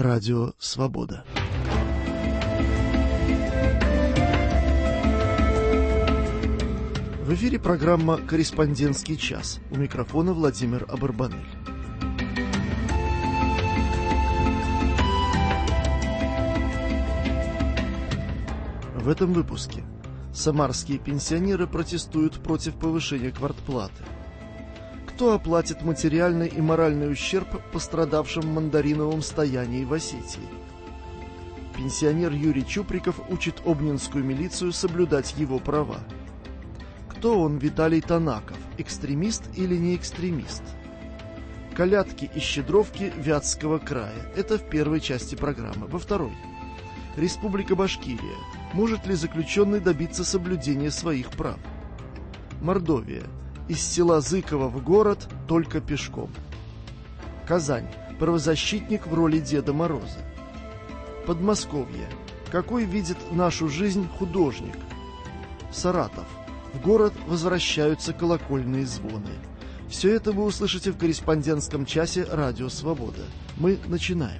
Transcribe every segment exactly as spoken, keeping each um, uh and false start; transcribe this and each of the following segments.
Радио Свобода. В эфире программа «Корреспондентский час». У микрофона Владимир Абарбанель. В этом выпуске. Самарские пенсионеры протестуют против повышения квартплаты. Кто оплатит материальный и моральный ущерб пострадавшим в мандариновом стоянии в Осетии? Пенсионер Юрий Чуприков учит обнинскую милицию соблюдать его права. Кто он, Виталий Танаков, экстремист или не экстремист? Колядки и щедровки Вятского края. Это в первой части программы. Во второй. Республика Башкирия. Может ли заключенный добиться соблюдения своих прав? Мордовия. Из села Зыково в город только пешком. Казань. Правозащитник в роли Деда Мороза. Подмосковье. Какой видит нашу жизнь художник? Саратов. В город возвращаются колокольные звоны. Все это вы услышите в корреспондентском часе «Радио Свобода». Мы начинаем.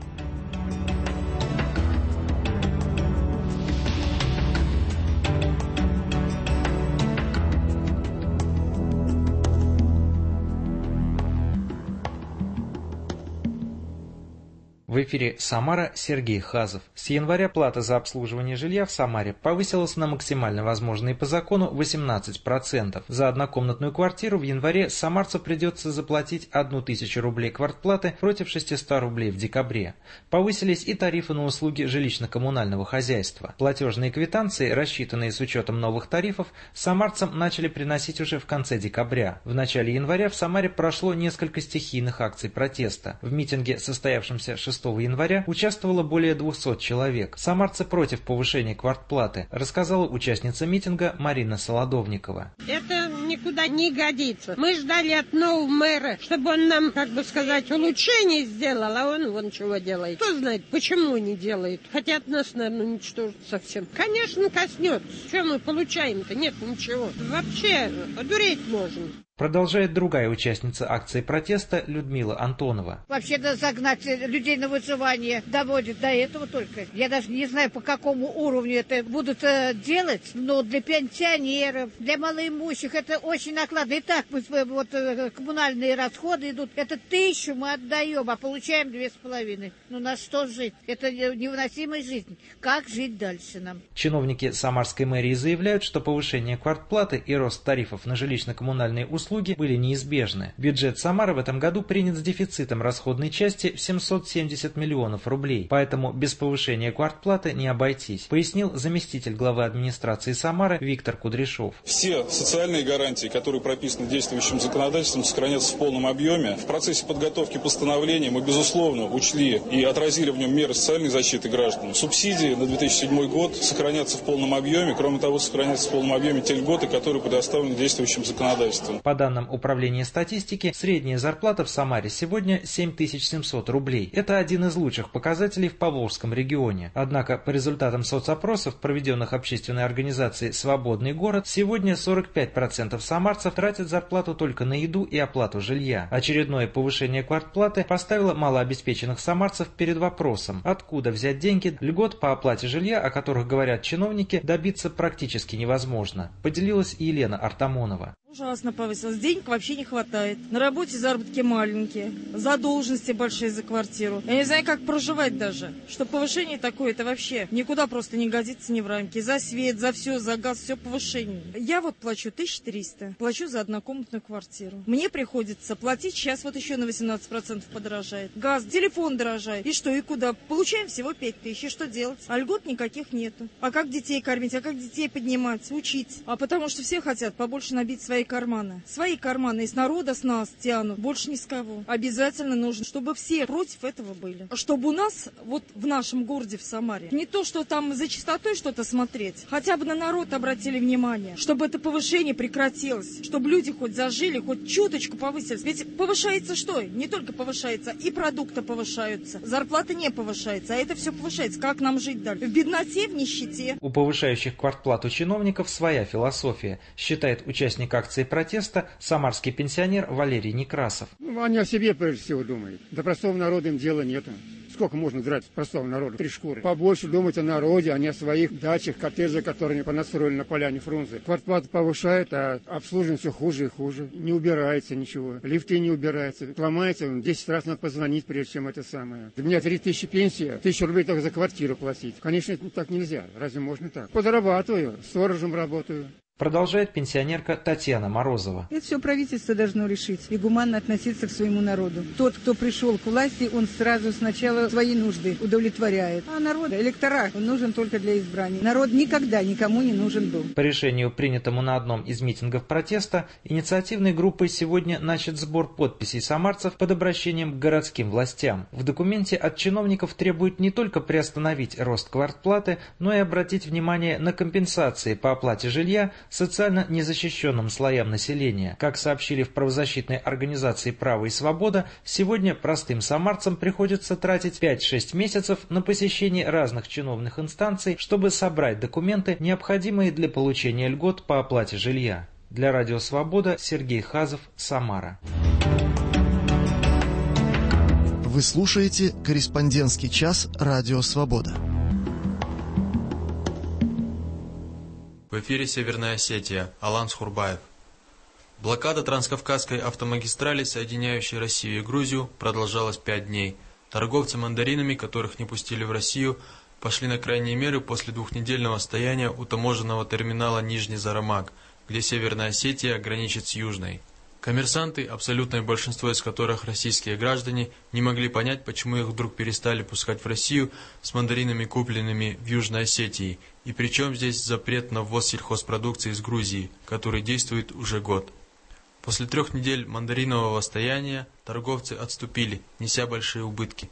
В эфире «Самара», Сергей Хазов. С января плата за обслуживание жилья в Самаре повысилась на максимально возможные по закону восемнадцать процентов. За однокомнатную квартиру в январе самарцу придется заплатить одну тысячу рублей квартплаты против шестисот рублей в декабре. Повысились и тарифы на услуги жилищно-коммунального хозяйства. Платежные квитанции, рассчитанные с учетом новых тарифов, самарцам начали приносить уже в конце декабря. В начале января в Самаре прошло несколько стихийных акций протеста. В митинге, состоявшемся шестого января, участвовало более двухсот человек. Самарцы против повышения квартплаты, рассказала участница митинга Марина Солодовникова. Это никуда не годится. Мы ждали от нового мэра, чтобы он нам, как бы сказать, улучшение сделал, а он вон чего делает. Кто знает, почему не делает. Хотят нас, наверное, уничтожить совсем. Конечно, коснется. Что мы получаем-то? Нет ничего. Вообще, одуреть можно. Продолжает другая участница акции протеста Людмила Антонова. Вообще-то загнать людей на выживание доводит до этого только. Я даже не знаю, по какому уровню это будут э, делать, но для пенсионеров, для малоимущих это очень накладно. И так вот э, коммунальные расходы идут. Это тысячу мы отдаем, а получаем две с половиной. Ну на что жить? Это невыносимая жизнь. Как жить дальше нам? Чиновники Самарской мэрии заявляют, что повышение квартплаты и рост тарифов на жилищно-коммунальные услуги услуги были неизбежны. Бюджет Самары в этом году принят с дефицитом расходной части в семьсот семьдесят миллионов рублей, поэтому без повышения квартплаты не обойтись, пояснил заместитель главы администрации Самары Виктор Кудряшов. Все социальные гарантии, которые прописаны действующим законодательством, сохранятся в полном объеме. В процессе подготовки постановления мы, безусловно, учли и отразили в нем меры социальной защиты граждан. Субсидии на две тысячи седьмой год сохранятся в полном объеме. Кроме того, сохранятся в полном объеме те льготы, которые предоставлены действующим законодательством. По данным Управления статистики, средняя зарплата в Самаре сегодня семь тысяч семьсот рублей. Это один из лучших показателей в Поволжском регионе. Однако, по результатам соцопросов, проведенных общественной организацией «Свободный город», сегодня сорок пять процентов самарцев тратят зарплату только на еду и оплату жилья. Очередное повышение квартплаты поставило малообеспеченных самарцев перед вопросом, откуда взять деньги. Льгот по оплате жилья, о которых говорят чиновники, добиться практически невозможно, поделилась Елена Артамонова. Ужасно повысилось. Денег вообще не хватает. На работе заработки маленькие. Задолженности большие за квартиру. Я не знаю, как проживать даже. Что повышение такое, это вообще никуда просто не годится ни в рамки. За свет, за все, за газ, все повышение. Я вот плачу тысячу триста. Плачу за однокомнатную квартиру. Мне приходится платить, сейчас вот еще на восемнадцать процентов подорожает. Газ, телефон дорожает. И что, и куда? Получаем всего пять тысяч. И что делать? А льгот никаких нету. А как детей кормить? А как детей поднимать? Учить? А потому что все хотят побольше набить свои карманы. Свои карманы из народа с нас тянут, больше ни с кого. Обязательно нужно, чтобы все против этого были. Чтобы у нас, вот в нашем городе, в Самаре, не то, что там за чистотой что-то смотреть, хотя бы на народ обратили внимание, чтобы это повышение прекратилось, чтобы люди хоть зажили, хоть чуточку повысились. Ведь повышается что? Не только повышается, и продукты повышаются. Зарплата не повышается, а это все повышается. Как нам жить дальше? В бедноте, в нищете. У повышающих квартплату чиновников своя философия, считает участник акции протеста самарский пенсионер Валерий Некрасов. Ну, они о себе прежде всего думают. До простого народа им дела нету. Сколько можно драть простого народа? Три шкуры. Побольше думать о народе, а не о своих дачах, коттеджах, которые понастроили на поляне Фрунзе. Квартплата повышает, а обслуживание все хуже и хуже. Не убирается ничего. Лифты не убираются. Ломается, десять раз надо позвонить, прежде чем это самое. Для меня три тысячи пенсия, тысячу рублей только за квартиру платить. Конечно, это так нельзя. Разве можно так? Подрабатываю, сторожем работаю. Продолжает пенсионерка Татьяна Морозова. Это все правительство должно решить и гуманно относиться к своему народу. Тот, кто пришел к власти, он сразу сначала свои нужды удовлетворяет. А народ, электорат, он нужен только для избрания. Народ никогда никому не нужен был. По решению, принятому на одном из митингов протеста, инициативной группой сегодня начат сбор подписей самарцев под обращением к городским властям. В документе от чиновников требуют не только приостановить рост квартплаты, но и обратить внимание на компенсации по оплате жилья социально незащищенным слоям населения. Как сообщили в правозащитной организации «Право и свобода», сегодня простым самарцам приходится тратить пять-шесть месяцев на посещение разных чиновных инстанций, чтобы собрать документы, необходимые для получения льгот по оплате жилья. Для Радио Свобода Сергей Хазов, Самара. Вы слушаете «Корреспондентский час» Радио Свобода. В эфире Северная Осетия. Алан Схурбаев. Блокада Транскавказской автомагистрали, соединяющей Россию и Грузию, продолжалась пять дней. Торговцы мандаринами, которых не пустили в Россию, пошли на крайние меры после двухнедельного стояния у таможенного терминала Нижний Зарамак, где Северная Осетия граничит с Южной. Коммерсанты, абсолютное большинство из которых российские граждане, не могли понять, почему их вдруг перестали пускать в Россию с мандаринами, купленными в Южной Осетии, и причем здесь запрет на ввоз сельхозпродукции из Грузии, который действует уже год. После трех недель мандаринового стояния торговцы отступили, неся большие убытки.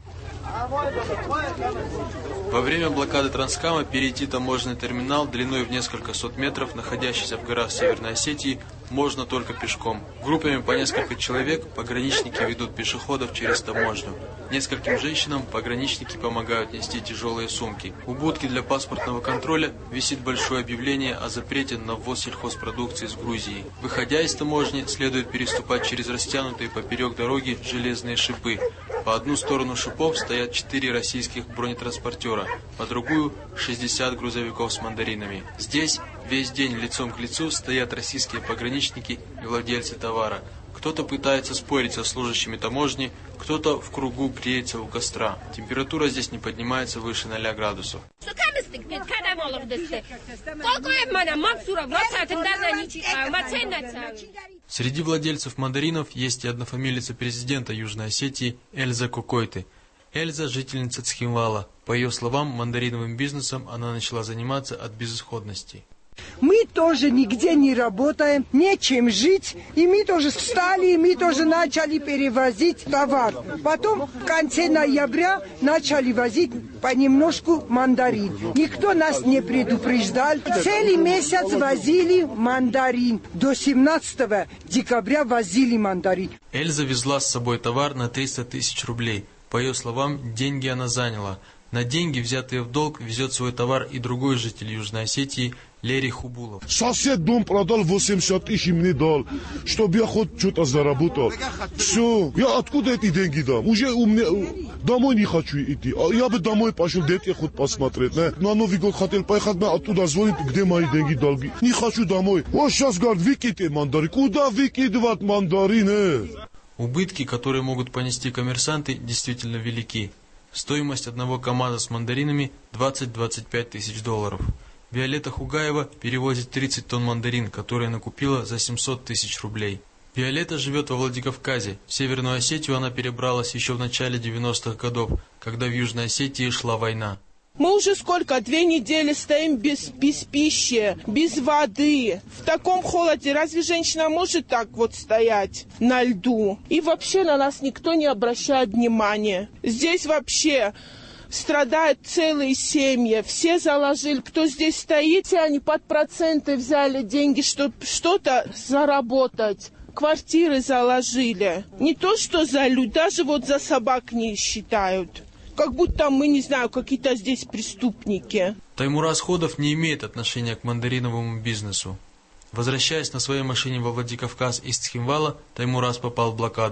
Во время блокады Транскама перейти таможенный терминал длиной в несколько сот метров, находящийся в горах Северной Осетии, можно только пешком. Группами по несколько человек пограничники ведут пешеходов через таможню. Нескольким женщинам пограничники помогают нести тяжелые сумки. У будки для паспортного контроля висит большое объявление о запрете на ввоз сельхозпродукции из Грузии. Выходя из таможни, следует переступать через растянутые поперек дороги железные шипы. По одну сторону шипов стоят четыре российских бронетранспортера, по другую – шестьдесят грузовиков с мандаринами. Здесь весь день лицом к лицу стоят российские пограничники и владельцы товара. Кто-то пытается спорить со служащими таможни, кто-то в кругу греется у костра. Температура здесь не поднимается выше ноля градусов. Среди владельцев мандаринов есть и однофамилица президента Южной Осетии Эльза Кокойты. Эльза – жительница Цхинвала. По ее словам, мандариновым бизнесом она начала заниматься от безысходности. Мы тоже нигде не работаем, нечем жить, и мы тоже встали, и мы тоже начали перевозить товар. Потом в конце ноября начали возить понемножку мандарин. Никто нас не предупреждал. Целый месяц возили мандарин. До семнадцатого декабря возили мандарин. Эльза везла с собой товар на триста тысяч рублей. По ее словам, деньги она заняла. На деньги, взятые в долг, везет свой товар и другой житель Южной Осетии Лерий Хубулов. Сосед дом продал восемьдесят тысяч мне дал, чтобы я хоть что-то заработал. Все, я откуда эти деньги дам? Уже у меня домой не хочу идти. Я бы домой пошел, детей хоть посмотреть. Не? На Новый год хотел поехать, мне оттуда звонит, где мои деньги, долги. Не хочу домой. Вот сейчас говорят, выкидывай мандарин. Куда выкидывать мандарины? Убытки, которые могут понести коммерсанты, действительно велики. Стоимость одного КАМАЗа с мандаринами двадцать-двадцать пять тысяч долларов. Виолетта Хугаева перевозит тридцать тонн мандарин, которые накупила за семьсот тысяч рублей. Виолетта живет во Владикавказе. В Северную Осетию она перебралась еще в начале девяностых годов, когда в Южной Осетии шла война. Мы уже сколько, две недели стоим без, без пищи, без воды. В таком холоде разве женщина может так вот стоять на льду? И вообще на нас никто не обращает внимания. Здесь вообще страдают целые семьи. Все заложили, кто здесь стоит, все они под проценты взяли деньги, чтобы что-то заработать. Квартиры заложили. Не то что за людей, даже вот за собак не считают. Как будто мы, не знаю, какие-то здесь преступники. Таймураз Ходов не имеет отношения к мандариновому бизнесу. Возвращаясь на своей машине во Владикавказ из Цхинвала, Таймураз попал в блокаду.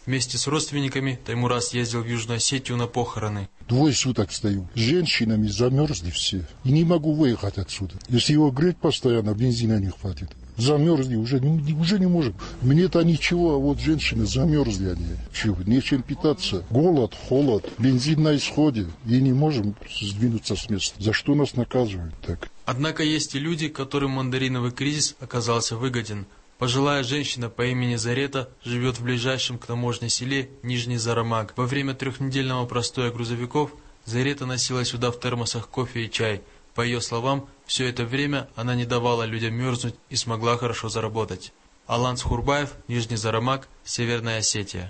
Вместе с родственниками Таймураз ездил в Южную Осетию на похороны. Двое суток стою. С женщинами замерзли все. И не могу выехать отсюда. Если его греть постоянно, бензина не хватит. Замерзли, уже, уже не можем. Мне-то ничего, а вот женщины замерзли они. Чего, нечем питаться. Голод, холод, бензин на исходе. И не можем сдвинуться с места. За что нас наказывают так? Однако есть и люди, которым мандариновый кризис оказался выгоден. Пожилая женщина по имени Зарета живет в ближайшем к таможне селе Нижний Зарамак. Во время трехнедельного простоя грузовиков Зарета носила сюда в термосах кофе и чай. По ее словам, все это время она не давала людям мерзнуть и смогла хорошо заработать. Алан Схурбаев, Нижний Зарамак, Северная Осетия.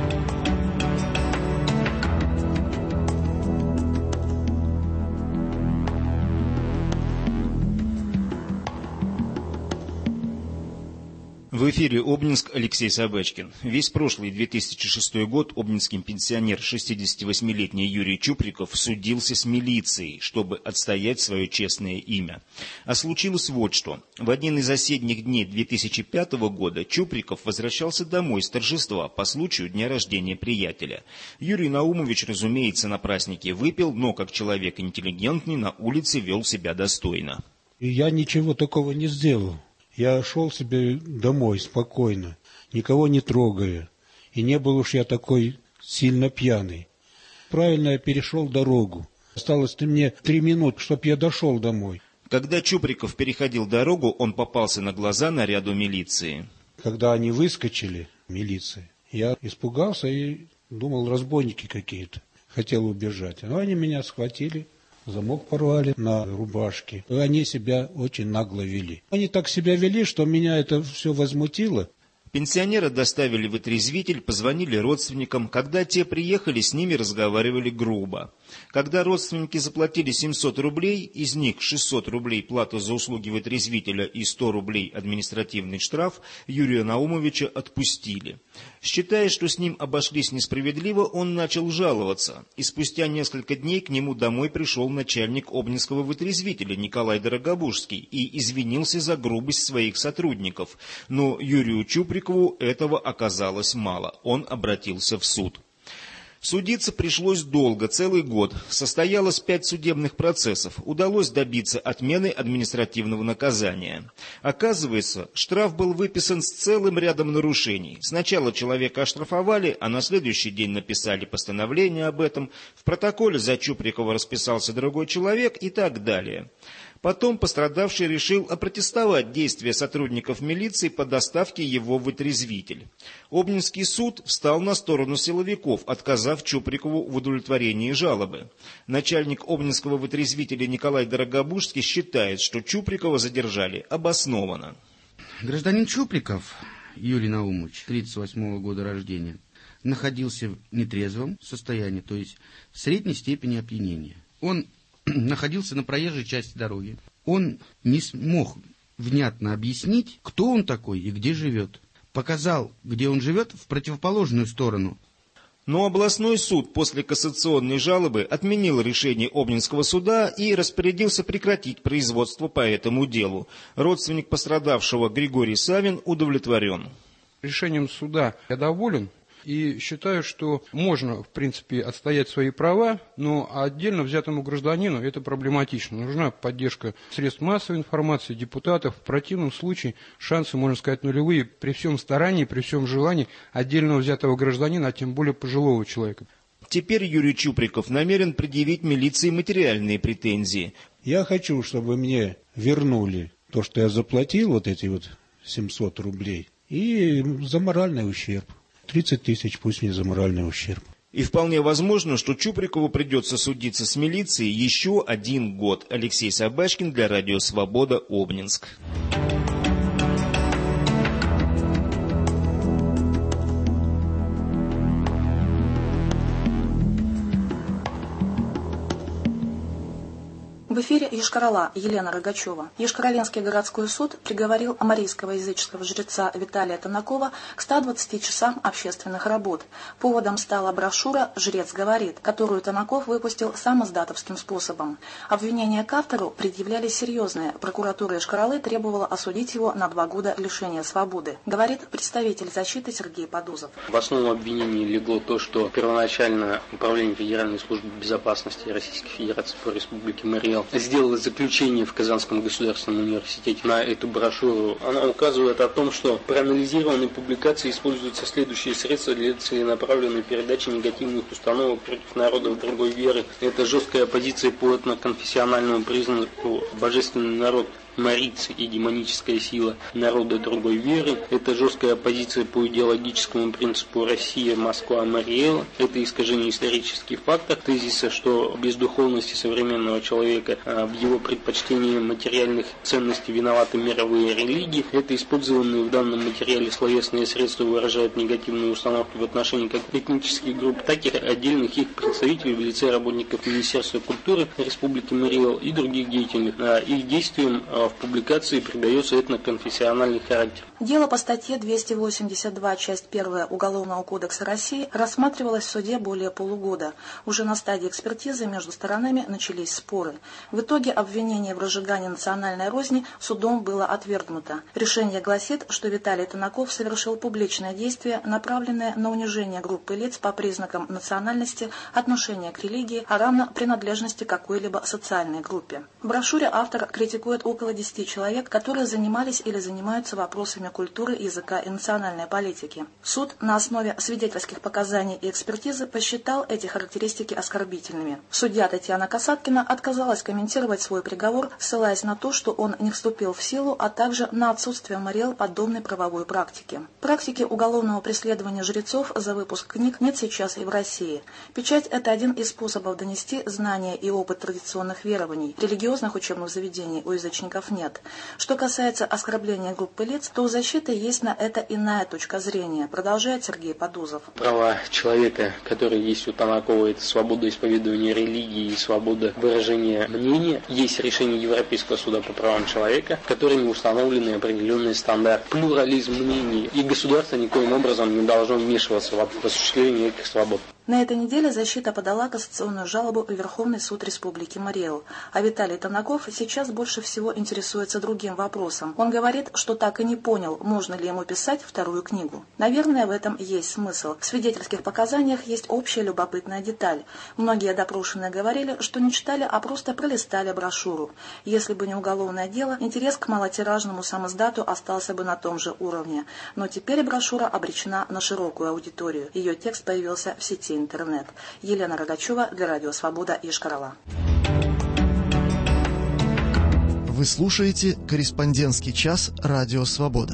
В эфире Обнинск, Алексей Собачкин. Весь прошлый две тысячи шестой год обнинский пенсионер шестидесятивосьмилетний Юрий Чуприков судился с милицией, чтобы отстоять свое честное имя. А случилось вот что. В один из осенних дней две тысячи пятого года Чуприков возвращался домой с торжества по случаю дня рождения приятеля. Юрий Наумович, разумеется, на празднике выпил, но как человек интеллигентный на улице вел себя достойно. Я ничего такого не сделал. Я шел себе домой спокойно, никого не трогая, и не был уж я такой сильно пьяный. Правильно я перешел дорогу. Осталось мне три минуты, чтоб я дошел домой. Когда Чуприков переходил дорогу, он попался на глаза наряду милиции. Когда они выскочили, милиция, я испугался и думал, разбойники какие-то. Хотел убежать. Но они меня схватили. Замок порвали на рубашке. И они себя очень нагло вели. Они так себя вели, что меня это все возмутило. Пенсионера доставили в отрезвитель, позвонили родственникам. Когда те приехали, с ними разговаривали грубо. Когда родственники заплатили семьсот рублей, из них шестьсот рублей плата за услуги вытрезвителя и сто рублей административный штраф, Юрия Наумовича отпустили. Считая, что с ним обошлись несправедливо, он начал жаловаться. И спустя несколько дней к нему домой пришел начальник обнинского вытрезвителя Николай Дорогобужский и извинился за грубость своих сотрудников. Но Юрию Чуприкову этого оказалось мало. Он обратился в суд. Судиться пришлось долго, целый год. Состоялось пять судебных процессов. Удалось добиться отмены административного наказания. Оказывается, штраф был выписан с целым рядом нарушений. Сначала человека оштрафовали, а на следующий день написали постановление об этом. В протоколе за Чуприкова расписался другой человек и так далее. Потом пострадавший решил опротестовать действия сотрудников милиции по доставке его в отрезвитель. Обнинский суд встал на сторону силовиков, отказав Чуприкову в удовлетворении жалобы. Начальник обнинского вытрезвителя Николай Дорогобужский считает, что Чуприкова задержали обоснованно. Гражданин Чуприков Юрий Наумович, тридцать восьмого года рождения, находился в нетрезвом состоянии, то есть в средней степени опьянения. Он находился на проезжей части дороги. Он не смог внятно объяснить, кто он такой и где живет. Показал, где он живет, в противоположную сторону. Но областной суд после кассационной жалобы отменил решение Обнинского суда и распорядился прекратить производство по этому делу. Родственник пострадавшего Григорий Савин удовлетворен. Решением суда я доволен. И считаю, что можно, в принципе, отстоять свои права, но отдельно взятому гражданину это проблематично. Нужна поддержка средств массовой информации, депутатов. В противном случае шансы, можно сказать, нулевые при всем старании, при всем желании отдельного взятого гражданина, а тем более пожилого человека. Теперь Юрий Чуприков намерен предъявить милиции материальные претензии. Я хочу, чтобы мне вернули то, что я заплатил, вот эти вот семьсот рублей, и за моральный ущерб. тридцать тысяч, пусть не за моральный ущерб. И вполне возможно, что Чуприкову придется судиться с милицией еще один год. Алексей Собачкин для Радио Свобода, Обнинск. В эфире Йошкар-Ола, Елена Рогачева. Йошкар-Оленский городской суд приговорил амарийского языческого жреца Виталия Тонакова к ста двадцати часам общественных работ. Поводом стала брошюра «Жрец говорит», которую Тонаков выпустил самоздатовским способом. Обвинения к автору предъявлялись серьезные. Прокуратура Йошкар-Олы требовала осудить его на два года лишения свободы, говорит представитель защиты Сергей Подузов. В основу обвинений легло то, что первоначально Управление Федеральной службы безопасности Российской Федерации по Республике Марий Эл сделала заключение в Казанском государственном университете на эту брошюру. Она указывает о том, что проанализированной публикации используются следующие средства для целенаправленной передачи негативных установок против народов другой веры. Это жесткая оппозиция по этноконфессиональному признаку божественный народ марийцы и демоническая сила народа другой веры. Это жесткая оппозиция по идеологическому принципу Россия, Москва, Марий Эл. Это искажение исторических фактов, тезиса, что без духовности современного человека в его предпочтении материальных ценностей виноваты мировые религии. Это использованные в данном материале словесные средства выражают негативные установки в отношении как этнических групп, так и отдельных их представителей в лице работников Министерства культуры Республики Марий Эл и других деятелей. Их действиям в публикации придается этноконфессиональный характер. Дело по статье двести восемьдесят два, часть первая Уголовного кодекса России рассматривалось в суде более полугода. Уже на стадии экспертизы между сторонами начались споры. В итоге обвинение в разжигании национальной розни судом было отвергнуто. Решение гласит, что Виталий Тонаков совершил публичное действие, направленное на унижение группы лиц по признакам национальности, отношения к религии, а равно принадлежности к какой-либо социальной группе. В брошюре автор критикует около десяти человек, которые занимались или занимаются вопросами культуры, языка и национальной политики. Суд на основе свидетельских показаний и экспертизы посчитал эти характеристики оскорбительными. Судья Татьяна Касаткина отказалась комментировать свой приговор, ссылаясь на то, что он не вступил в силу, а также на отсутствие в Марий Эл подобной правовой практики. Практики уголовного преследования жрецов за выпуск книг нет сейчас и в России. Печать – это один из способов донести знания и опыт традиционных верований. Религиозных учебных заведений у язычников нет. Что касается оскорбления группы лиц, то у защиты есть на это иная точка зрения, продолжает Сергей Подузов. Права человека, которые есть у Тонакова, это свобода исповедования религии и свобода выражения мнения. Есть решение Европейского суда по правам человека, которыми установлены определенные стандарты. Плюрализм мнений, и государство никоим образом не должно вмешиваться в осуществление этих свобод. На этой неделе защита подала кассационную жалобу в Верховный суд Республики Марий Эл. А Виталий Тонаков сейчас больше всего интересуется другим вопросом. Он говорит, что так и не понял, можно ли ему писать вторую книгу. Наверное, в этом есть смысл. В свидетельских показаниях есть общая любопытная деталь. Многие допрошенные говорили, что не читали, а просто пролистали брошюру. Если бы не уголовное дело, интерес к малотиражному самоздату остался бы на том же уровне. Но теперь брошюра обречена на широкую аудиторию. Ее текст появился в сети интернет. Елена Рогачева для Радио Свобода, Йошкар-Ола. Вы слушаете «Корреспондентский час» Радио Свобода.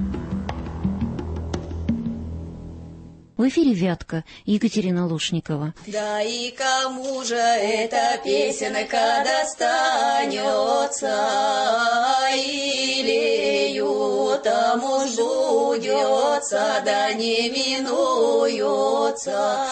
В эфире «Вятка», Екатерина Лушникова. Да и кому же эта песенка достанется, илею тому ждется, да не минуется,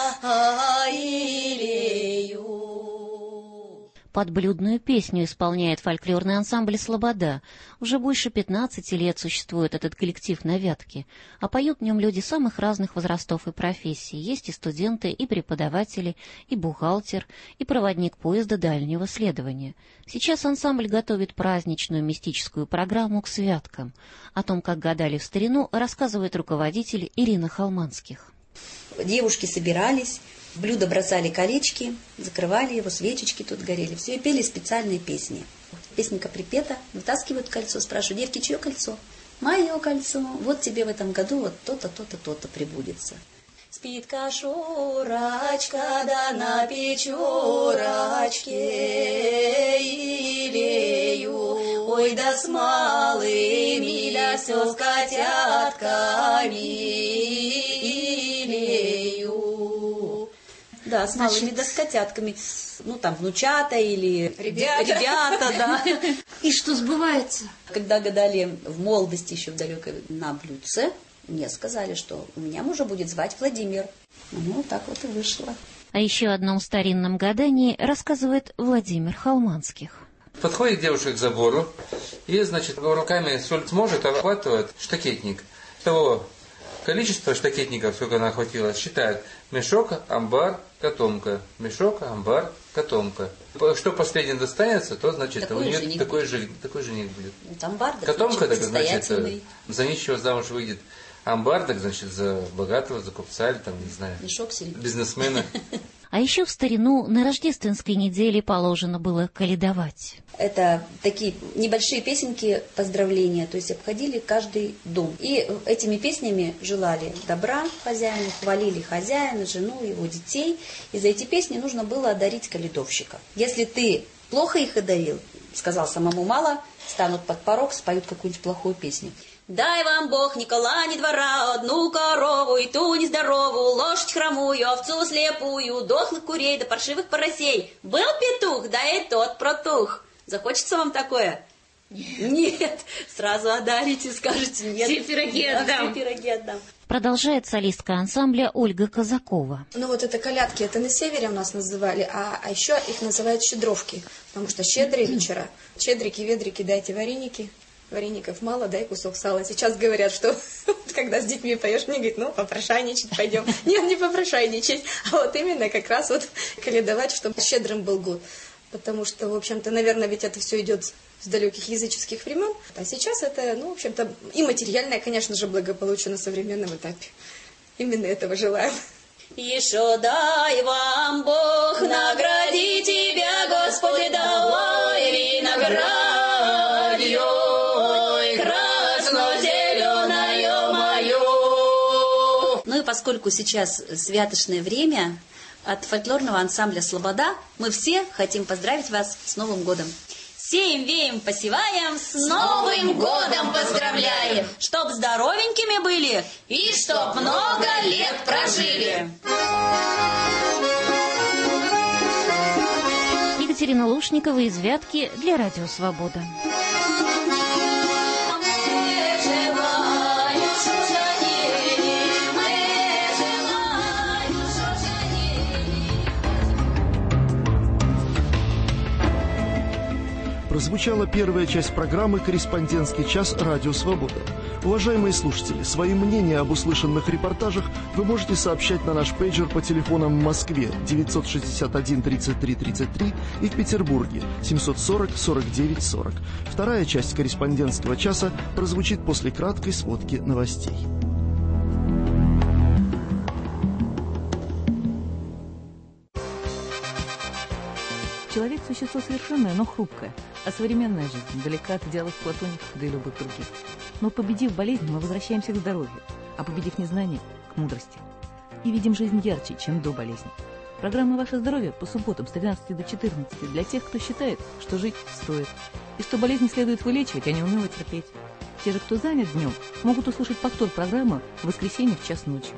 илею. Подблюдную песню исполняет фольклорный ансамбль «Слобода». Уже больше пятнадцати лет существует этот коллектив на Вятке, а поют в нем люди самых разных возрастов и профессий. Есть и студенты, и преподаватели, и бухгалтер, и проводник поезда дальнего следования. Сейчас ансамбль готовит праздничную мистическую программу к святкам. О том, как гадали в старину, рассказывает руководитель Ирина Холманских. Девушки собирались, в блюдо бросали колечки, закрывали его, свечечки тут горели. Все, и пели специальные песни. Песенка припета, вытаскивают кольцо, спрашивают: девки, чье кольцо? Мое кольцо. Вот тебе в этом году вот то-то, то-то, то-то прибудется. Спит кошурочка, да на печурочке илею, ой, да с малыми, да все с котятками илею. Да, с малыми, да с котятками. Ну, там, внучата или ребята, ребята да. И что сбывается? Когда гадали в молодости еще в далекой на блюдце, мне сказали, что у меня мужа будет звать Владимир. Ну, так вот и вышло. О еще одном старинном гадании рассказывает Владимир Холманских. Подходит девушка к забору и, значит, руками с улицы может, охватывает штакетник. Того количество штакетников, сколько она охватила, считает мешок, амбар, котомка. Мешок, амбар, котомка. Что последнее достанется, то, значит, такой у нее жених такой, же, такой жених будет. Амбар, да, котомка, так, значит, за нищего замуж выйдет. Амбар, так, значит, за богатого, за купца или там, не знаю, мешок бизнесмена. А еще в старину на рождественской неделе положено было коледовать. Это такие небольшие песенки поздравления, то есть обходили каждый дом. И этими песнями желали добра хозяину, хвалили хозяина, жену, его детей. И за эти песни нужно было одарить коледовщика. Если ты плохо их одарил, сказал самому мало, станут под порог, споют какую-нибудь плохую песню. Дай вам Бог, ни кола, ни двора, одну корову и ту нездоровую, лошадь хромую, овцу слепую, дохлых курей да паршивых поросей. Был петух, да и тот протух. Захочется вам такое? Нет. Сразу одарите, скажете нет. Все пироги отдам. Все пироги отдам. Продолжает солистка ансамбля Ольга Казакова. Ну вот это колядки, это на севере у нас называли, а, а еще их называют щедровки, потому что щедрые вечера. Щедрики, ведрики, дайте вареники. Вареников мало, дай кусок сала. Сейчас говорят, что когда с детьми поешь, мне говорят, ну, попрошайничать пойдем. Нет, не попрошайничать, а вот именно как раз вот коледовать, чтобы щедрым был год. Потому что, в общем-то, наверное, ведь это все идет с далеких языческих времен. А сейчас это, ну, в общем-то, и материальное, конечно же, благополучие на современном этапе. Именно этого желаем. Еще дай вам Бог, награди тебя, Господи, давай виноградью. Ну и поскольку сейчас святочное время, от фольклорного ансамбля «Слобода» мы все хотим поздравить вас с Новым годом. Сеем, веем, посеваем, с Новым годом поздравляем! Чтоб здоровенькими были и чтоб много лет прожили! Екатерина Лушникова из Вятки для Радио Свобода. Прозвучала первая часть программы «Корреспондентский час. Радио Свобода». Уважаемые слушатели, свои мнения об услышанных репортажах вы можете сообщать на наш пейджер по телефонам в Москве девятьсот шестьдесят один тридцать три тридцать три и в Петербурге семьсот сорок сорок девять сорок. Вторая часть «Корреспондентского часа» прозвучит после краткой сводки новостей. Человек – существо совершенное, но хрупкое, а современная жизнь далека от идеалов платоников, да и любых других. Но победив болезнь, мы возвращаемся к здоровью, а победив незнание – к мудрости. И видим жизнь ярче, чем до болезни. Программа «Ваше здоровье» по субботам с тринадцати до четырнадцати для тех, кто считает, что жить стоит, и что болезни следует вылечивать, а не уныло терпеть. Те же, кто занят днем, могут услышать повтор программы в воскресенье в час ночи.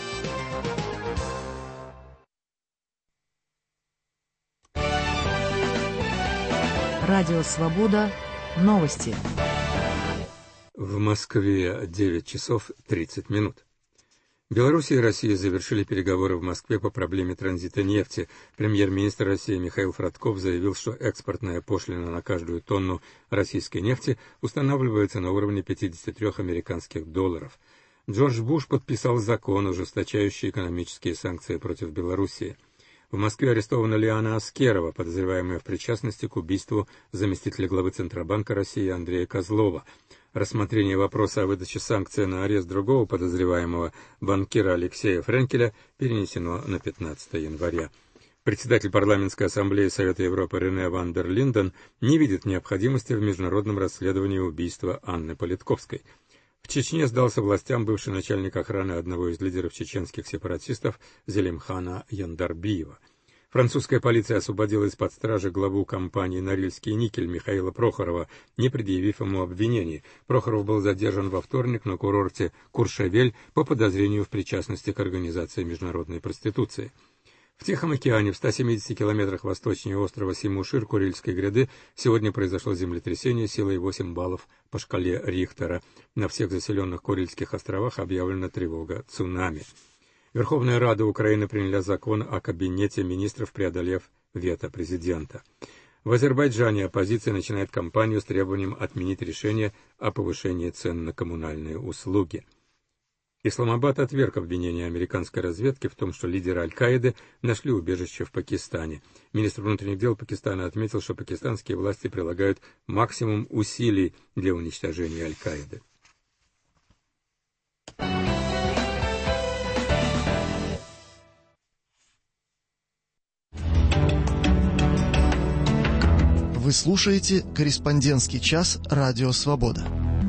Радио «Свобода». Новости. В Москве девять часов тридцать минут. Белоруссия и Россия завершили переговоры в Москве по проблеме транзита нефти. Премьер-министр России Михаил Фродков заявил, что экспортная пошлина на каждую тонну российской нефти устанавливается на уровне пятидесяти трёх американских долларов. Джордж Буш подписал закон, ужесточающий экономические санкции против Белоруссии. В Москве арестована Лиана Аскерова, подозреваемая в причастности к убийству заместителя главы Центробанка России Андрея Козлова. Рассмотрение вопроса о выдаче санкций на арест другого подозреваемого, банкира Алексея Френкеля, перенесено на пятнадцатое января. Председатель парламентской ассамблеи Совета Европы Рене ван дер Линден не видит необходимости в международном расследовании убийства Анны Политковской. В Чечне сдался властям бывший начальник охраны одного из лидеров чеченских сепаратистов Зелимхана Яндарбиева. Французская полиция освободила из-под стражи главу компании «Норильский никель» Михаила Прохорова, не предъявив ему обвинений. Прохоров был задержан во вторник на курорте Куршавель по подозрению в причастности к организации международной проституции. В Тихом океане, в ста семидесяти километрах восточнее острова Симушир Курильской гряды, сегодня произошло землетрясение силой восемь баллов по шкале Рихтера. На всех заселенных Курильских островах объявлена тревога цунами. Верховная Рада Украины приняла закон о Кабинете министров, преодолев вето президента. В Азербайджане оппозиция начинает кампанию с требованием отменить решение о повышении цен на коммунальные услуги. Исламабад отверг обвинения американской разведки в том, что лидеры Аль-Каиды нашли убежище в Пакистане. Министр внутренних дел Пакистана отметил, что пакистанские власти прилагают максимум усилий для уничтожения Аль-Каиды. Вы слушаете «Корреспондентский час» Радио Свобода.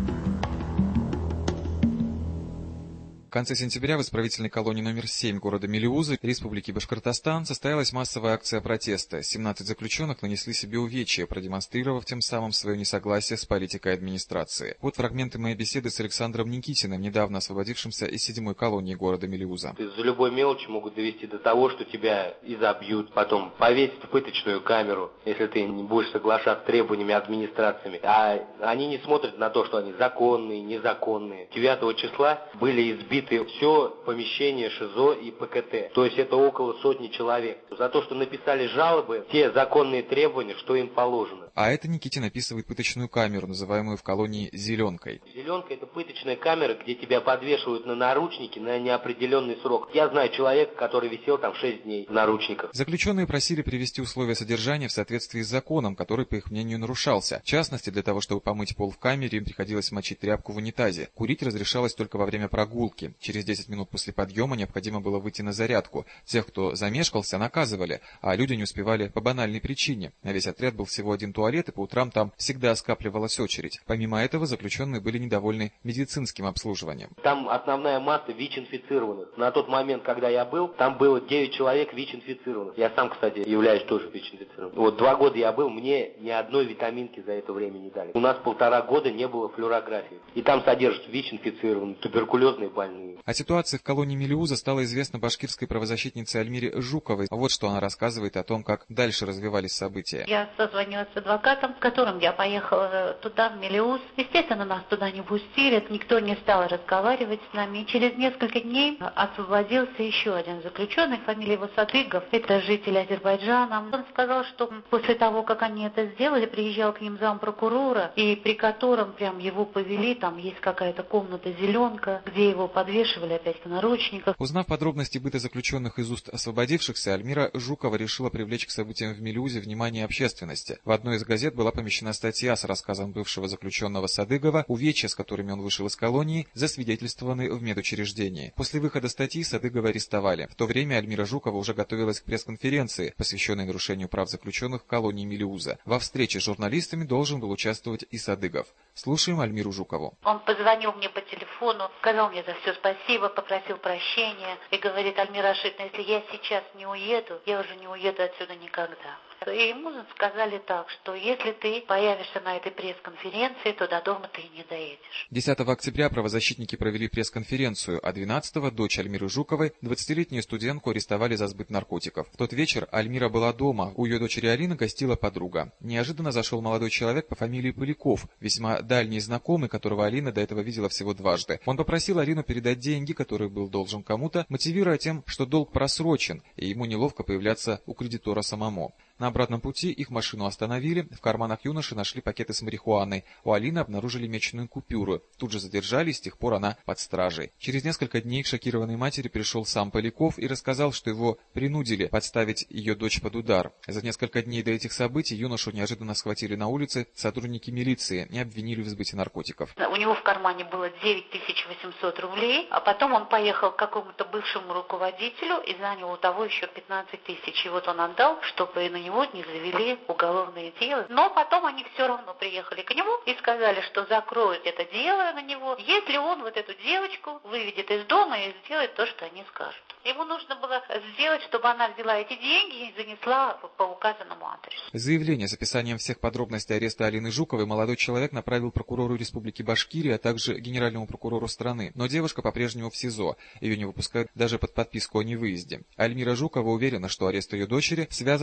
В конце сентября в исправительной колонии номер семь города Мелеуза Республики Башкортостан состоялась массовая акция протеста. семнадцать заключенных нанесли себе увечья, продемонстрировав тем самым свое несогласие с политикой администрации. Вот фрагменты моей беседы с Александром Никитиным, недавно освободившимся из седьмой колонии города Мелеуза. За любой мелочи могут довести до того, что тебя изобьют, потом повесят в пыточную камеру, если ты не будешь соглашаться с требованиями администрациями. А они не смотрят на то, что они законные, незаконные. девятого числа были избиты все помещение ШИЗО и ПКТ. То есть это около сотни человек. За то, что написали жалобы, те законные требования, что им положено. А это Никитин описывает пыточную камеру, называемую в колонии «зеленкой». Зеленка — это пыточная камера, где тебя подвешивают на наручники на неопределенный срок. Я знаю человека, который висел там шесть дней в наручниках. Заключенные просили привести условия содержания в соответствии с законом, который, по их мнению, нарушался. В частности, для того, чтобы помыть пол в камере, им приходилось мочить тряпку в унитазе. Курить разрешалось только во время прогулки. Через десять минут после подъема необходимо было выйти на зарядку. Тех, кто замешкался, наказывали, а люди не успевали по банальной причине. На весь отряд был всего один туалет, и по утрам там всегда скапливалась очередь. Помимо этого, заключенные были недовольны медицинским обслуживанием. Там основная масса ВИЧ-инфицированных. На тот момент, когда я был, там было девять человек ВИЧ-инфицированных. Я сам, кстати, являюсь тоже ВИЧ-инфицированным. Вот два года я был, мне ни одной витаминки за это время не дали. У нас полтора года не было флюорографии. И там содержат ВИЧ-инфицированные, туберкулезные больные. О ситуации в колонии Мелеуза стало известно башкирской правозащитнице Альмире Жуковой. Вот что она рассказывает о том, как дальше развивались события. Я созвонилась с адвокатом, с которым я поехала туда, в Мелеуз. Естественно, нас туда не пустили, никто не стал разговаривать с нами. Через несколько дней освободился еще один заключенный, фамилия его Садыгов, это житель Азербайджана. Он сказал, что после того, как они это сделали, приезжал к ним зампрокурора, и при котором прям его повели, там есть какая-то комната зеленка, где его подвешивали опять в наручниках. Узнав подробности быта заключенных из уст освободившихся, Альмира Жукова решила привлечь к событиям в Мелеузе внимание общественности. В одной из газет была помещена статья с рассказом бывшего заключенного Садыгова, увечья, с которыми он вышел из колонии, засвидетельствованы в медучреждении. После выхода статьи Садыгова арестовали. В то время Альмира Жукова уже готовилась к пресс-конференции, посвященной нарушению прав заключенных в колонии Мелеуза. Во встрече с журналистами должен был участвовать и Садыгов. Слушаем Альмиру Жукову. Он позвонил мне по телефону, сказал мне за все спасибо, попросил прощения и говорит: Альмира Рашидовна, если я сейчас не уеду, я уже не уеду отсюда никогда. И ему сказали так, что если ты появишься на этой пресс-конференции, то до дома ты не доедешь. десятого октября правозащитники провели пресс-конференцию, а двенадцатого дочь Альмиры Жуковой, двадцатилетнюю студентку, арестовали за сбыт наркотиков. В тот вечер Альмира была дома, у ее дочери Алины гостила подруга. Неожиданно зашел молодой человек по фамилии Поляков, весьма дальний знакомый, которого Алина до этого видела всего дважды. Он попросил Алину передать деньги, которые был должен кому-то, мотивируя тем, что долг просрочен, и ему неловко появляться у кредитора самому. На обратном пути их машину остановили, в карманах юноши нашли пакеты с марихуаной, у Алины обнаружили меченую купюру, тут же задержали, и с тех пор она под стражей. Через несколько дней к шокированной матери пришел сам Поляков и рассказал, что его принудили подставить ее дочь под удар. За несколько дней до этих событий юношу неожиданно схватили на улице сотрудники милиции и обвинили в сбыте наркотиков. У него в кармане было девять тысяч восемьсот рублей, а потом он поехал к какому-то бывшему руководителю и занял у того еще пятнадцать тысяч. И вот он отдал, чтобы на него не завели уголовное дело. Но потом они все равно приехали к нему и сказали, что закроют это дело на него, если он вот эту девочку выведет из дома и сделает то, что они скажут. Ему нужно было сделать, чтобы она взяла эти деньги и занесла по указанному адресу. Заявление с описанием всех подробностей ареста Алины Жуковой молодой человек направил прокурору Республики Башкирия, а также генеральному прокурору страны. Но девушка по-прежнему в СИЗО. Ее не выпускают даже под подписку о невыезде. Альмира Жукова уверена, что арест ее дочери связан с правозащитной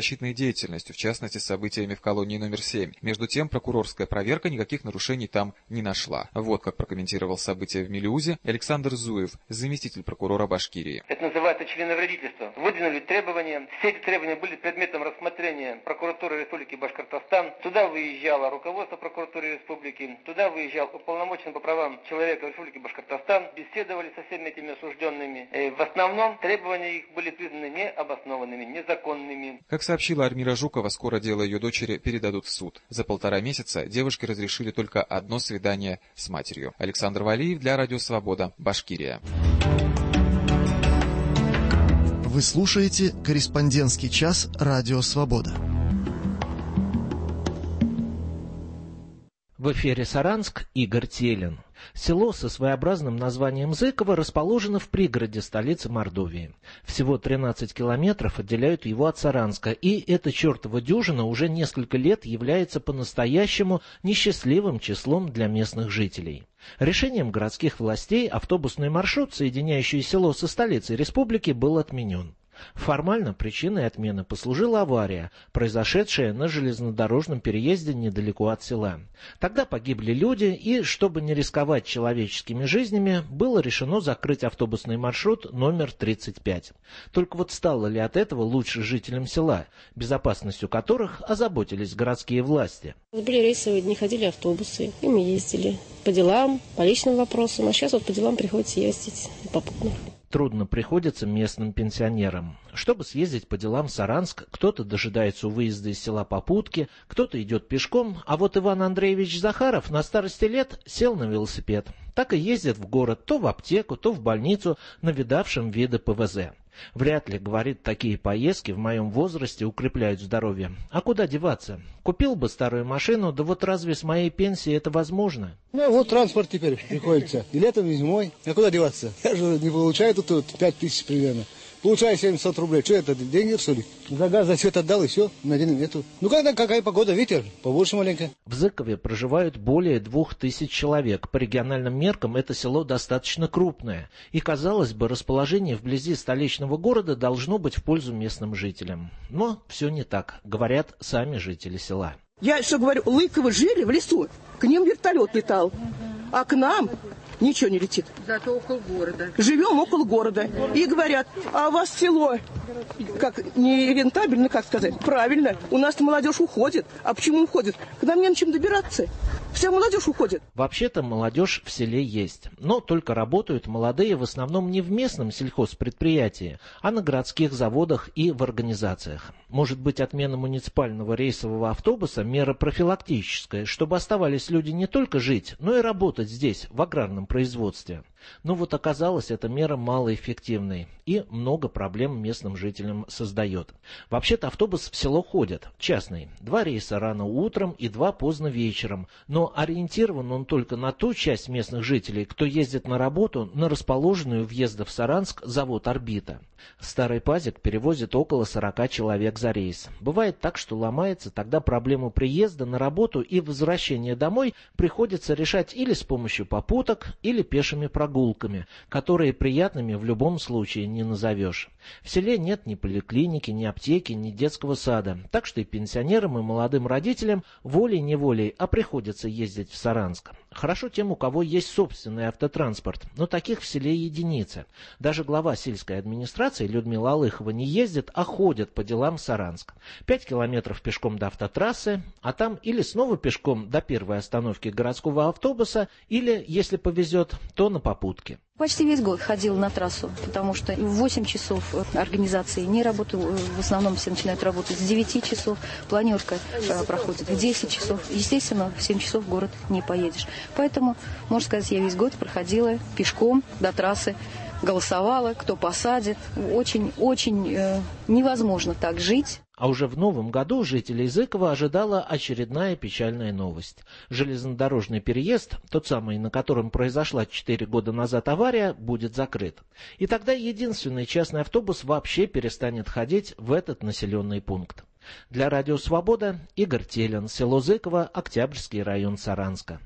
правозащитной деятельностью, в частности, событиями в колонии номер семь. Между тем, прокурорская проверка никаких нарушений там не нашла. Вот как прокомментировал события в Мелиузе Александр Зуев, заместитель прокурора Башкирии. Это называется членовредительство. Выдвинули требования. Все эти требования были предметом рассмотрения прокуратуры Республики Башкортостан. Туда выезжало руководство прокуратуры Республики, туда выезжал уполномоченный по правам человека Республики Башкортостан. Беседовали со всеми этими осужденными. И в основном требования их были признаны необоснованными, незаконными. Как сообщила Альмира Жукова, скоро дело ее дочери передадут в суд. За полтора месяца девушке разрешили только одно свидание с матерью. Александр Валиев для Радио Свобода, Башкирия. Вы слушаете «Корреспондентский час» Радио Свобода. В эфире Саранск, Игорь Телин. Село со своеобразным названием Зыково расположено в пригороде столицы Мордовии. Всего тринадцать километров отделяют его от Саранска, и эта чертова дюжина уже несколько лет является по-настоящему несчастливым числом для местных жителей. Решением городских властей автобусный маршрут, соединяющий село со столицей республики, был отменен. Формально причиной отмены послужила авария, произошедшая на железнодорожном переезде недалеко от села. Тогда погибли люди, и, чтобы не рисковать человеческими жизнями, было решено закрыть автобусный маршрут номер тридцать пять. Только вот стало ли от этого лучше жителям села, безопасностью которых озаботились городские власти? Были рейсовые дни, ходили автобусы, и мы ездили по делам, по личным вопросам, а сейчас вот по делам приходится ездить попутно. Трудно приходится местным пенсионерам. Чтобы съездить по делам в Саранск, кто-то дожидается у выезда из села попутки, кто-то идет пешком, а вот Иван Андреевич Захаров на старости лет сел на велосипед. Так и ездит в город то в аптеку, то в больницу, навидавшим виды ПВЗ. Вряд ли, говорит, такие поездки в моем возрасте укрепляют здоровье. А куда деваться? Купил бы старую машину, да вот разве с моей пенсии это возможно? Ну вот транспорт теперь приходится. И летом, и зимой. А куда деваться? Я же не получаю тут, тут пять тысяч примерно. Получаю семьсот рублей. Что это, деньги, что ли? За газ, за свет отдал, и все, на день нету. Ну когда какая погода, ветер, побольше маленько. В Зыкове проживают более двух тысяч человек. По региональным меркам это село достаточно крупное. И, казалось бы, расположение вблизи столичного города должно быть в пользу местным жителям. Но все не так, говорят сами жители села. Я что говорю, Лыковы жили в лесу, к ним вертолет летал, а к нам ничего не летит. Зато около города. Живем около города. И говорят, а у вас село, как, не рентабельно, как сказать? Правильно, у нас молодежь уходит. А почему уходит? К нам не на чем добираться. Вся молодежь уходит. Вообще-то молодежь в селе есть. Но только работают молодые в основном не в местном сельхозпредприятии, а на городских заводах и в организациях. Может быть, отмена муниципального рейсового автобуса – мера профилактическая, чтобы оставались люди не только жить, но и работать здесь, в аграрном производстве. Но вот оказалось, эта мера малоэффективной и много проблем местным жителям создает. Вообще-то автобус в село ходит, частный. Два рейса рано утром и два поздно вечером. Но ориентирован он только на ту часть местных жителей, кто ездит на работу на расположенную у въезда в Саранск завод «Орбита». Старый пазик перевозит около сорока человек за рейс. Бывает так, что ломается, тогда проблему приезда на работу и возвращения домой приходится решать или с помощью попуток, или пешими прогулками, которые приятными в любом случае не назовешь. В селе нет ни поликлиники, ни аптеки, ни детского сада, так что и пенсионерам, и молодым родителям волей-неволей, а приходится ездить в Саранск. Хорошо тем, у кого есть собственный автотранспорт, но таких в селе единицы. Даже глава сельской администрации Людмила Алыхова не ездит, а ходит по делам в Саранск. Пять километров пешком до автотрассы, а там или снова пешком до первой остановки городского автобуса, или, если повезет, то на попутке. Почти весь год ходил на трассу, потому что в восемь часов организации не работают, в основном все начинают работать с девяти часов, планерка проходит в десять часов. Естественно, в семь часов в город не поедешь. Поэтому, можно сказать, я весь год проходила пешком до трассы, голосовала, кто посадит. Очень-очень э, невозможно так жить. А уже в новом году жителей Зыкова ожидала очередная печальная новость. Железнодорожный переезд, тот самый, на котором произошла четыре года назад авария, будет закрыт. И тогда единственный частный автобус вообще перестанет ходить в этот населенный пункт. Для Радио Свобода Игорь Телин, село Зыково, Октябрьский район Саранска.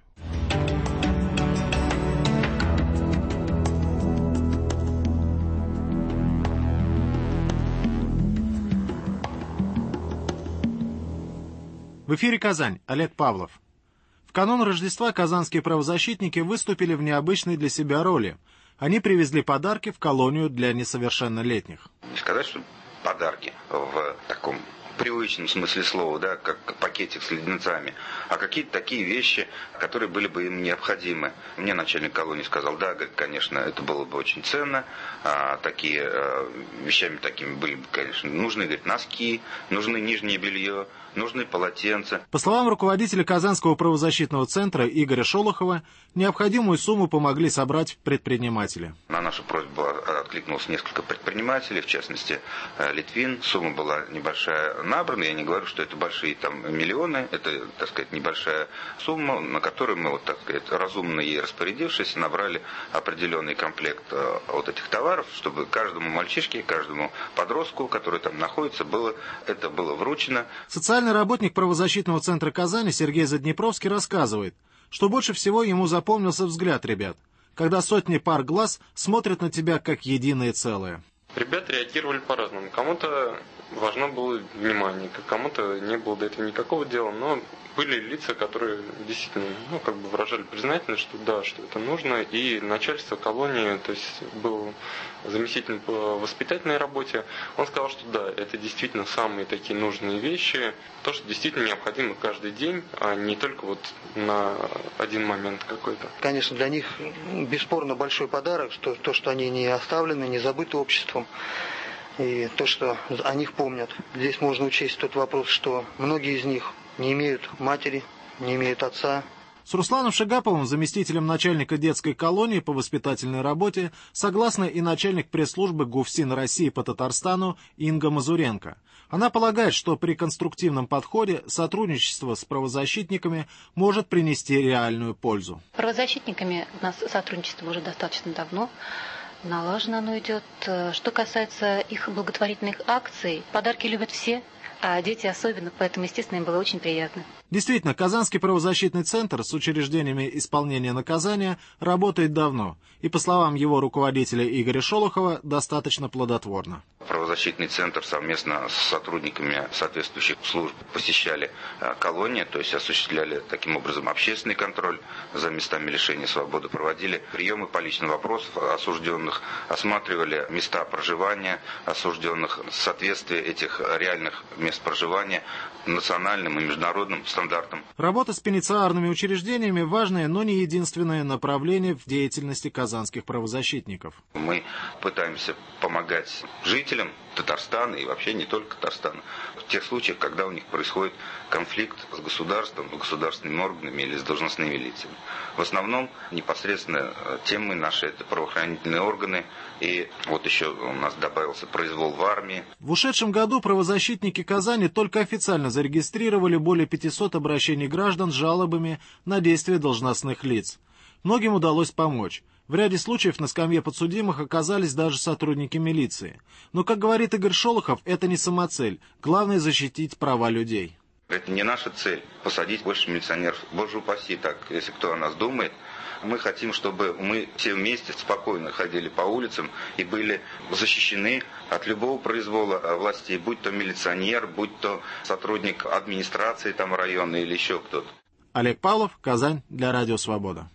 В эфире «Казань», Олег Павлов. В канун Рождества казанские правозащитники выступили в необычной для себя роли. Они привезли подарки в колонию для несовершеннолетних. Не сказать, что подарки в таком привычном смысле слова, да, как пакетик с леденцами, а какие-то такие вещи, которые были бы им необходимы. Мне начальник колонии сказал, да, конечно, это было бы очень ценно, а такие а, вещами такими были бы, конечно, нужны, говорит, носки, нужны нижнее белье, нужны полотенца. По словам руководителя Казанского правозащитного центра Игоря Шолохова, необходимую сумму помогли собрать предприниматели. На нашу просьбу откликнулось несколько предпринимателей, в частности Литвин. Сумма была небольшая набрана. Я не говорю, что это большие там миллионы. Это, так сказать, небольшая сумма, на которую мы, вот, так сказать, разумно ей распорядившись, набрали определенный комплект вот этих товаров, чтобы каждому мальчишке, каждому подростку, который там находится, было, это было вручено. Социальный работник правозащитного центра Казани Сергей Заднепровский рассказывает, что больше всего ему запомнился взгляд ребят, когда сотни пар глаз смотрят на тебя как единое целое. Ребята реагировали по-разному. Кому-то важно было внимание, кому-то не было до этого никакого дела, но были лица, которые действительно, ну, как бы выражали признательность, что да, что это нужно, и начальство колонии, то есть был заместитель по воспитательной работе, он сказал, что да, это действительно самые такие нужные вещи, то, что действительно необходимо каждый день, а не только вот на один момент какой-то. Конечно, для них бесспорно большой подарок, что, то, что они не оставлены, не забыты обществом, и то, что о них помнят. Здесь можно учесть тот вопрос, что многие из них не имеют матери, не имеют отца. С Русланом Шагаповым, заместителем начальника детской колонии по воспитательной работе, согласна и начальник пресс-службы ГУФСИН России по Татарстану Инга Мазуренко. Она полагает, что при конструктивном подходе сотрудничество с правозащитниками может принести реальную пользу. С правозащитниками у нас сотрудничество уже достаточно давно. Налажено оно идет. Что касается их благотворительных акций, подарки любят все, а дети особенно, поэтому, естественно, им было очень приятно. Действительно, Казанский правозащитный центр с учреждениями исполнения наказания работает давно, и, по словам его руководителя Игоря Шолохова, достаточно плодотворно. Правозащитный центр совместно с сотрудниками соответствующих служб посещали колонии, то есть осуществляли таким образом общественный контроль за местами лишения свободы, проводили приемы по личным вопросам осужденных, осматривали места проживания осужденных, соответствие этих реальных мест проживания национальным и международным стандартам. Работа с пенитенциарными учреждениями – важное, но не единственное направление в деятельности казанских правозащитников. Мы пытаемся помогать жителям Татарстана и вообще не только Татарстана в тех случаях, когда у них происходит конфликт с государством, с государственными органами или с должностными лицами. В основном непосредственно темы наши – это правоохранительные органы, и вот еще у нас добавился произвол в армии. В ушедшем году правозащитники Казани только официально зарегистрировали более пятисот обращений граждан с жалобами на действия должностных лиц. Многим удалось помочь. В ряде случаев на скамье подсудимых оказались даже сотрудники милиции. Но, как говорит Игорь Шолохов, это не самоцель. Главное – защитить права людей. Это не наша цель – посадить больше милиционеров. Боже упаси так, если кто о нас думает. Мы хотим, чтобы мы все вместе спокойно ходили по улицам и были защищены от любого произвола властей, будь то милиционер, будь то сотрудник администрации там района или еще кто-то. Олег Павлов, Казань, для Радио Свобода.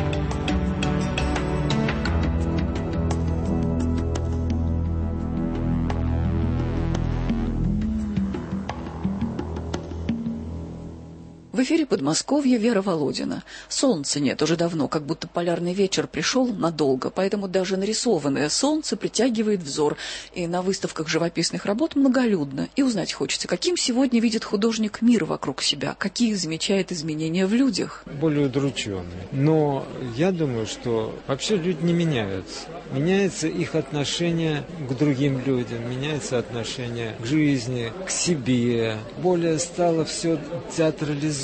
В эфире Подмосковья Вера Володина. Солнца нет уже давно, как будто полярный вечер пришел надолго, поэтому даже нарисованное солнце притягивает взор. И на выставках живописных работ многолюдно. И узнать хочется, каким сегодня видит художник мир вокруг себя, какие замечает изменения в людях. Более удрученные. Но я думаю, что вообще люди не меняются. Меняется их отношение к другим людям, меняется отношение к жизни, к себе. Более стало все театрализовано.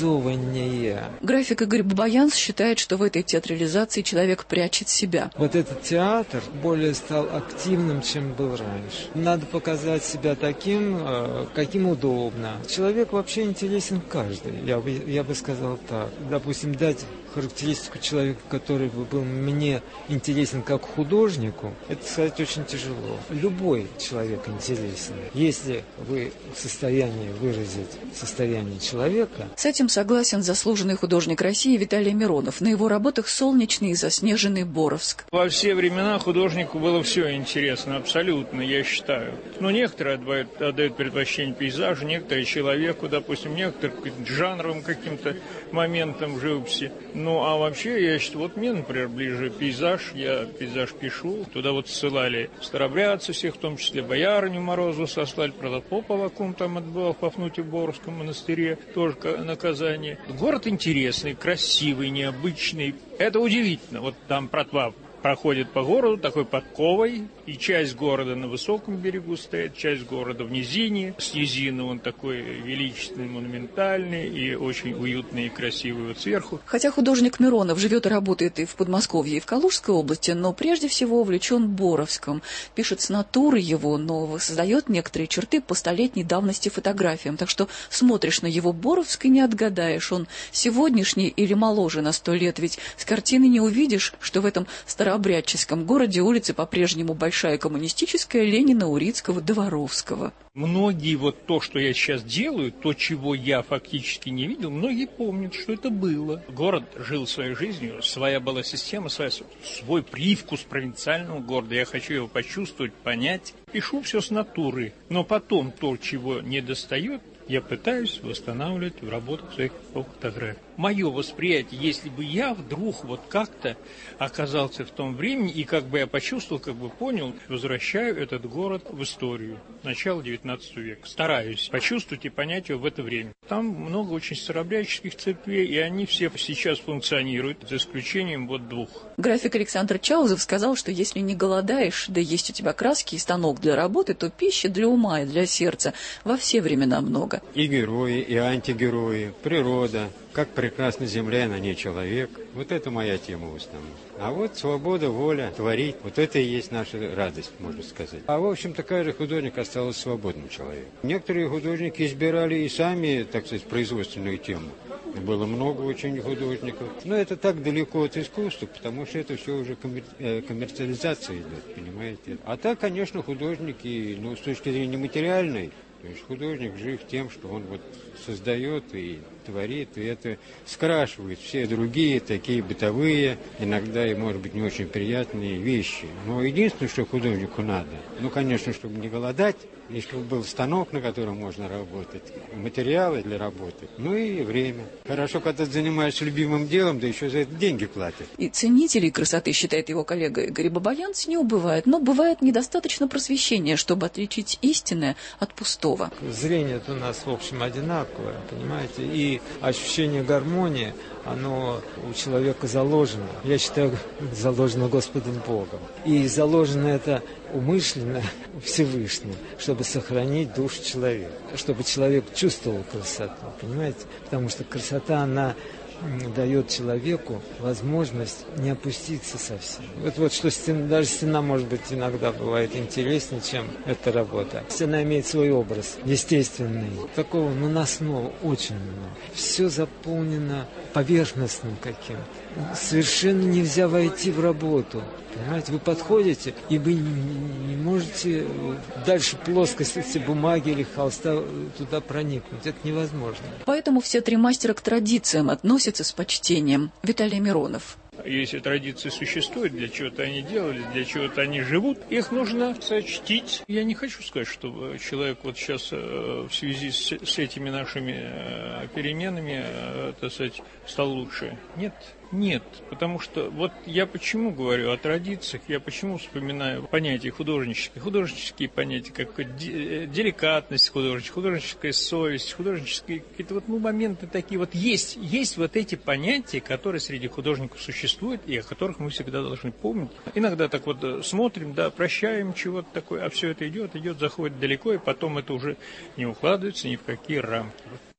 цивилизованнее. График Игорь Бабаянс считает, что в этой театрализации человек прячет себя. Вот этот театр более стал активным, чем был раньше. Надо показать себя таким, каким удобно. Человек вообще интересен каждый, я бы, я бы сказал так. Допустим, дать характеристику человека, который бы был мне интересен как художнику, это сказать очень тяжело. Любой человек интересен, если вы в состоянии выразить состояние человека. С этим согласен заслуженный художник России Виталий Миронов. На его работах солнечный и заснеженный Боровск. Во все времена художнику было все интересно, абсолютно, я считаю. Но некоторые отдают, отдают предпочтение пейзажу, некоторые человеку, допустим, некоторые жанровым каким-то моментам живописи. Ну, а вообще, я считаю, вот мне, например, ближе пейзаж, я пейзаж пишу, туда вот ссылали старообрядцев всех, в том числе боярыню Морозову сослали, Протопопова, кум там отбывал в Пафнутье Боровском монастыре, тоже наказание. Город интересный, красивый, необычный, это удивительно, вот там протва проходит по городу такой подковой, и часть города на высоком берегу стоит, часть города в низине. С низины он такой величественный, монументальный и очень уютный и красивый вот сверху. Хотя художник Миронов живет и работает и в Подмосковье, и в Калужской области, но прежде всего увлечен Боровском. Пишет с натуры его, но создает некоторые черты по столетней давности фотографиям. Так что смотришь на его Боровск и не отгадаешь, он сегодняшний или моложе на сто лет, ведь с картины не увидишь, что в этом старообрядческом городе улицы по-прежнему большие. Большая коммунистическая, Ленина, Урицкого, Дворовского. Многие вот то, что я сейчас делаю, то, чего я фактически не видел, многие помнят, что это было. Город жил своей жизнью, своя была система, своя, свой привкус провинциального города. Я хочу его почувствовать, понять. Пишу все с натуры, но потом то, чего не достает, я пытаюсь восстанавливать в работах своих фотографий. Мое восприятие, если бы я вдруг вот как-то оказался в том времени, и как бы я почувствовал, как бы понял, возвращаю этот город в историю начала девятнадцатого века. Стараюсь почувствовать и понять его в это время. Там много очень старообрядческих церквей, и они все сейчас функционируют, за исключением вот двух. График Александр Чаузов сказал, что если не голодаешь, да есть у тебя краски и станок для работы, то пищи для ума и для сердца во все времена много. И герои, и антигерои, природа, как прекрасна земля, на ней человек. Вот это моя тема в основном. А вот свобода, воля, творить, вот это и есть наша радость, можно сказать. А в общем-то каждый художник остался свободным человеком. Некоторые художники избирали и сами, так сказать, производственную тему. Было много очень художников. Но это так далеко от искусства, потому что это все уже коммер... коммерциализация идет, понимаете. А так, конечно, художники, ну, с точки зрения материальной, то есть художник жив тем, что он вот создает и творит, и это скрашивает все другие такие бытовые, иногда и, может быть, не очень приятные вещи. Но единственное, что художнику надо, ну, конечно, чтобы не голодать, и чтобы был станок, на котором можно работать, материалы для работы, ну и время. Хорошо, когда ты занимаешься любимым делом, да еще за это деньги платят. И ценителей красоты, считает его коллега Игорь Бабаянс, не убывает, но бывает недостаточно просвещения, чтобы отличить истинное от пустого. Зрение-то у нас, в общем, одинаковое, понимаете, и ощущение гармонии, оно у человека заложено. Я считаю, заложено Господом Богом. И заложено это умышленно Всевышним, чтобы сохранить душу человека, чтобы человек чувствовал красоту, понимаете? Потому что красота, она дает человеку возможность не опуститься совсем. Вот, вот что стена, даже стена, может быть, иногда бывает интереснее, чем эта работа. Стена имеет свой образ, естественный. Такого наносного очень много. Все заполнено поверхностным каким-то. Совершенно нельзя войти в работу. Понимаете, вы подходите, и вы не можете дальше плоскости бумаги или холста туда проникнуть. Это невозможно. Поэтому все три мастера к традициям относятся с почтением. Виталий Миронов. Если традиции существуют, для чего-то они делали, для чего-то они живут, их нужно чтить. Я не хочу сказать, что человек вот сейчас в связи с, с этими нашими переменами, так сказать, стал лучше. Нет. Нет, потому что вот я почему говорю о традициях, я почему вспоминаю понятия художнические, художнические понятия, как деликатность художническая, художническая совесть, художнические какие-то вот ну, моменты такие вот есть, есть вот эти понятия, которые среди художников существуют и о которых мы всегда должны помнить. Иногда так вот смотрим, да, прощаем чего-то такое, а все это идет, идет, заходит далеко, и потом это уже не укладывается ни в какие рамки.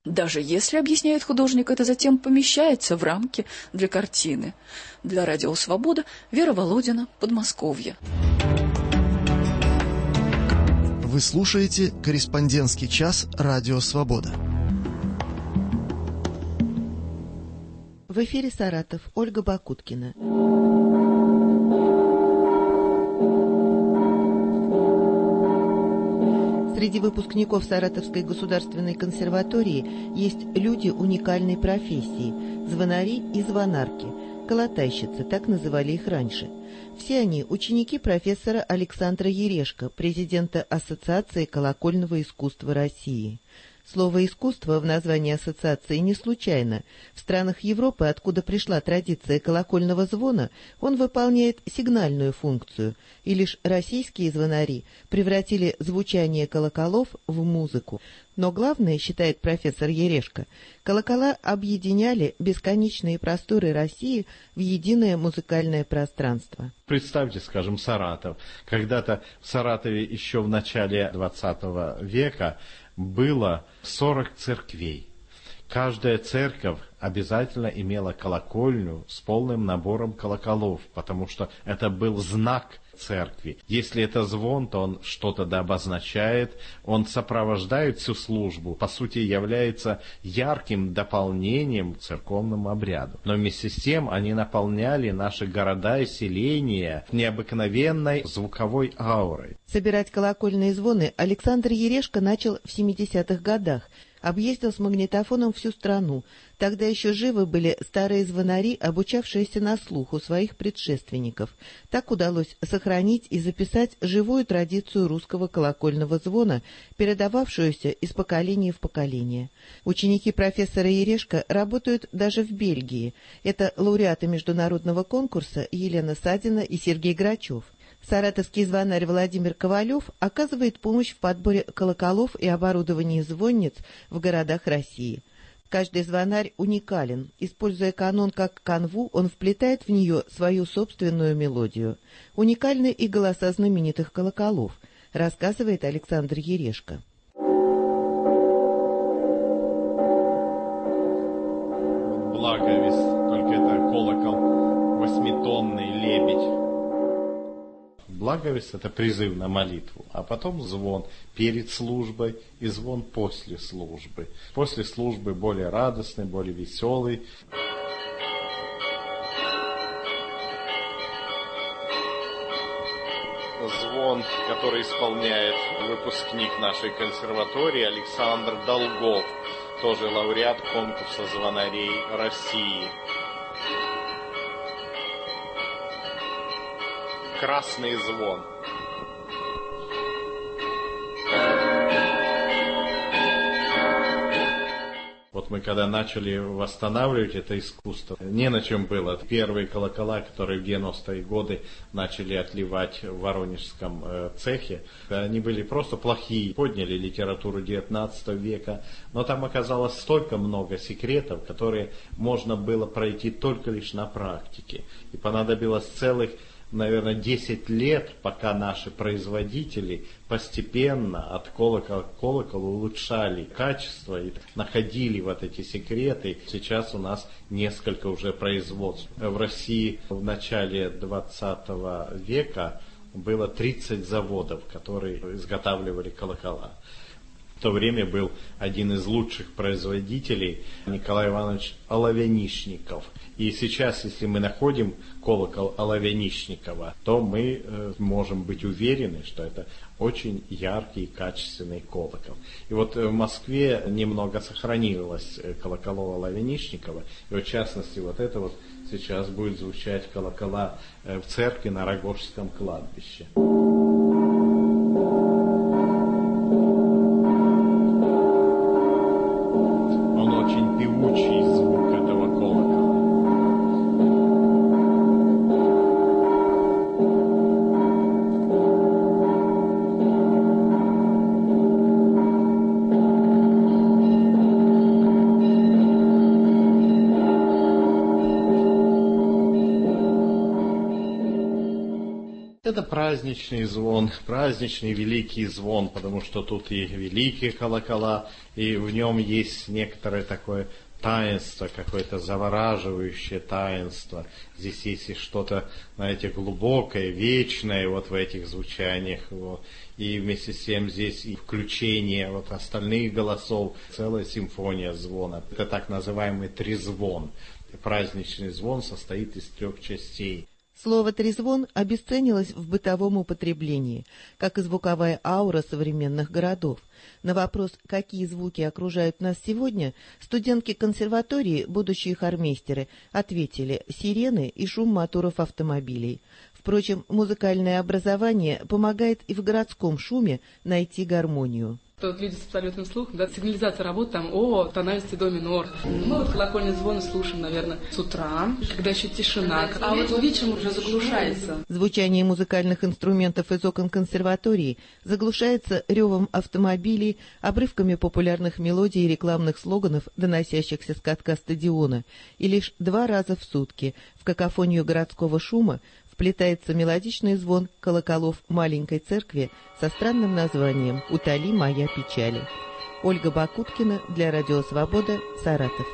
Даже если, объясняет художник, это затем помещается в рамки для картины. Для радио «Свобода» Вера Володина, Подмосковье. Вы слушаете «Корреспондентский час» Радио «Свобода». В эфире Саратов. Ольга Бакуткина. Среди выпускников Саратовской государственной консерватории есть люди уникальной профессии – звонари и звонарки, колотайщицы, так называли их раньше. Все они – ученики профессора Александра Ерешко, президента Ассоциации колокольного искусства России. Слово «искусство» в названии ассоциации не случайно. В странах Европы, откуда пришла традиция колокольного звона, он выполняет сигнальную функцию, и лишь российские звонари превратили звучание колоколов в музыку. Но главное, считает профессор Ерешко, колокола объединяли бесконечные просторы России в единое музыкальное пространство. Представьте, скажем, Саратов. Когда-то в Саратове еще в начале двадцатого века было сорок церквей. Каждая церковь обязательно имела колокольню с полным набором колоколов, потому что это был знак церкви. Если это звон, то он что-то да обозначает, он сопровождает всю службу, по сути является ярким дополнением к церковному обряду. Но вместе с тем они наполняли наши города и селения необыкновенной звуковой аурой. Собирать колокольные звоны Александр Ерешко начал в семидесятых годах. Объездил с магнитофоном всю страну. Тогда еще живы были старые звонари, обучавшиеся на слух у своих предшественников. Так удалось сохранить и записать живую традицию русского колокольного звона, передававшуюся из поколения в поколение. Ученики профессора Ерешко работают даже в Бельгии. Это лауреаты международного конкурса Елена Садина и Сергей Грачев. Саратовский звонарь Владимир Ковалев оказывает помощь в подборе колоколов и оборудовании звонниц в городах России. Каждый звонарь уникален. Используя канон как канву, он вплетает в нее свою собственную мелодию. Уникальны и голоса знаменитых колоколов, рассказывает Александр Ерешко. Благовест, только это колокол восьмитонный, лебедь. Благовест – это призыв на молитву, а потом звон перед службой и звон после службы. После службы более радостный, более веселый. Звон, который исполняет выпускник нашей консерватории Александр Долгов, тоже лауреат конкурса звонарей России. Красный звон. Вот мы когда начали восстанавливать это искусство, не на чем было. Первые колокола, которые в девяностые годы начали отливать в воронежском э, цехе, они были просто плохие. Подняли литературу девятнадцатого века, но там оказалось столько много секретов, которые можно было пройти только лишь на практике. И понадобилось целых, наверное, десять лет, пока наши производители постепенно от колокола к колоколу улучшали качество и находили вот эти секреты. Сейчас у нас несколько уже производств. В России в начале двадцатого века было тридцать заводов, которые изготавливали колокола. В то время был один из лучших производителей Николай Иванович Оловянишников. И сейчас, если мы находим колокол Оловянишникова, то мы э, можем быть уверены, что это очень яркий и качественный колокол. И вот в Москве немного сохранилось колоколов Оловянишникова. И вот, в частности, вот это вот сейчас будет звучать колокола в церкви на Рогожском кладбище. В это праздничный звон, праздничный великий звон, потому что тут и великие колокола, и в нем есть некоторое такое таинство, какое-то завораживающее таинство. Здесь есть и что-то, знаете, глубокое, вечное вот в этих звучаниях. Вот. И вместе с тем здесь и включение вот остальных голосов, целая симфония звона. Это так называемый трезвон. Праздничный звон состоит из трех частей. Слово «трезвон» обесценилось в бытовом употреблении, как и звуковая аура современных городов. На вопрос, какие звуки окружают нас сегодня, студентки консерватории, будущие хормейстеры, ответили «сирены» и шум моторов автомобилей. Впрочем, музыкальное образование помогает и в городском шуме найти гармонию. Вот люди с абсолютным слухом, да, сигнализация работает, там, о, тональности до минор. Мы вот колокольный звон слушаем, наверное, с утра, когда еще тишина, а вот вечером уже заглушается. Звучание музыкальных инструментов из окон консерватории заглушается ревом автомобилей, обрывками популярных мелодий и рекламных слоганов, доносящихся с катка стадиона, и лишь два раза в сутки в какофонию городского шума вплетается мелодичный звон колоколов маленькой церкви со странным названием «Утоли моя печали». Ольга Бакуткина для Радио Свобода, Саратов.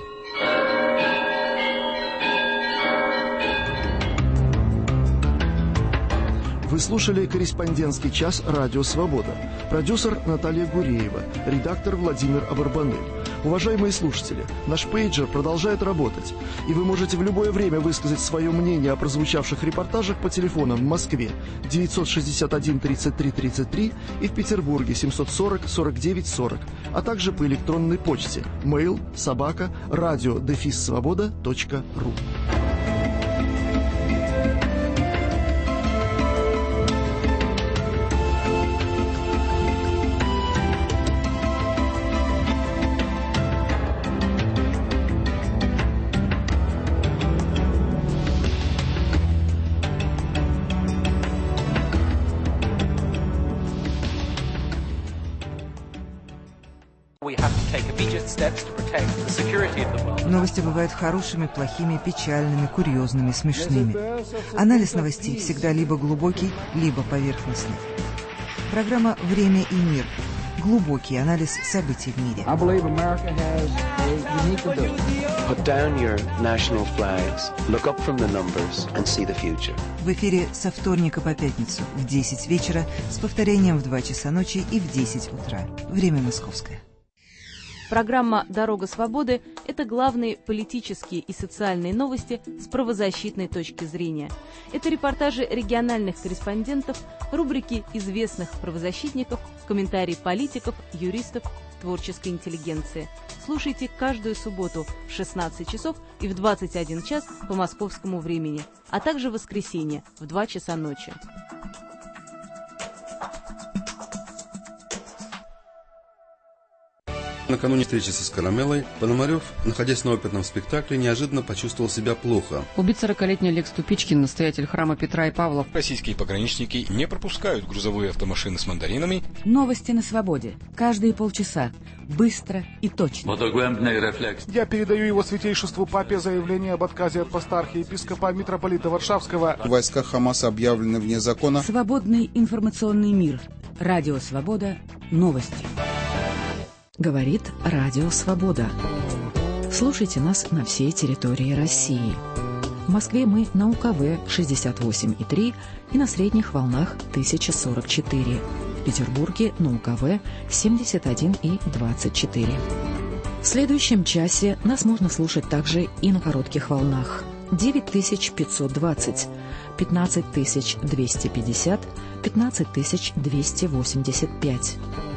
Вы слушали «Корреспондентский час» Радио Свобода. Продюсер Наталья Гуреева, редактор Владимир Абарбанель. Уважаемые слушатели, наш пейджер продолжает работать, и вы можете в любое время высказать свое мнение о прозвучавших репортажах по телефонам в Москве девятьсот шестьдесят один тридцать три тридцать три и в Петербурге семьсот сорок сорок девять сорок, а также по электронной почте mail собака радио дефис свобода точка ру. Новости бывают хорошими, плохими, печальными, курьезными, смешными. Анализ новостей всегда либо глубокий, либо поверхностный. Программа «Время и мир». Глубокий анализ событий в мире. В эфире со вторника по пятницу в десять вечера с повторением в два часа ночи и в десять утра. Время московское. Программа «Дорога свободы» – это главные политические и социальные новости с правозащитной точки зрения. Это репортажи региональных корреспондентов, рубрики известных правозащитников, комментарии политиков, юристов, творческой интеллигенции. Слушайте каждую субботу в шестнадцать часов и в двадцать один час по московскому времени, а также в воскресенье в два часа ночи. Накануне встречи со Скоромелой Пономарев, находясь на оперном спектакле, неожиданно почувствовал себя плохо. Убит сорокалетний Олег Ступичкин, настоятель храма Петра и Павла. Российские пограничники не пропускают грузовые автомашины с мандаринами. Новости на свободе. Каждые полчаса. Быстро и точно. Я передаю его святейшеству папе заявление об отказе от поста архиепископа митрополита Варшавского. Войска Хамаса объявлены вне закона. Свободный информационный мир. Радио Свобода. Новости. Говорит Радио Свобода. Слушайте нас на всей территории России. В Москве мы на У Ка Вэ шестьдесят восемь и три и на средних волнах тысяча сорок четыре. В Петербурге на У Ка Вэ семьдесят один и двадцать четыре. В следующем часе нас можно слушать также и на коротких волнах. девять тысяч пятьсот двадцать, пятнадцать тысяч двести пятьдесят, пятнадцать тысяч двести восемьдесят пять.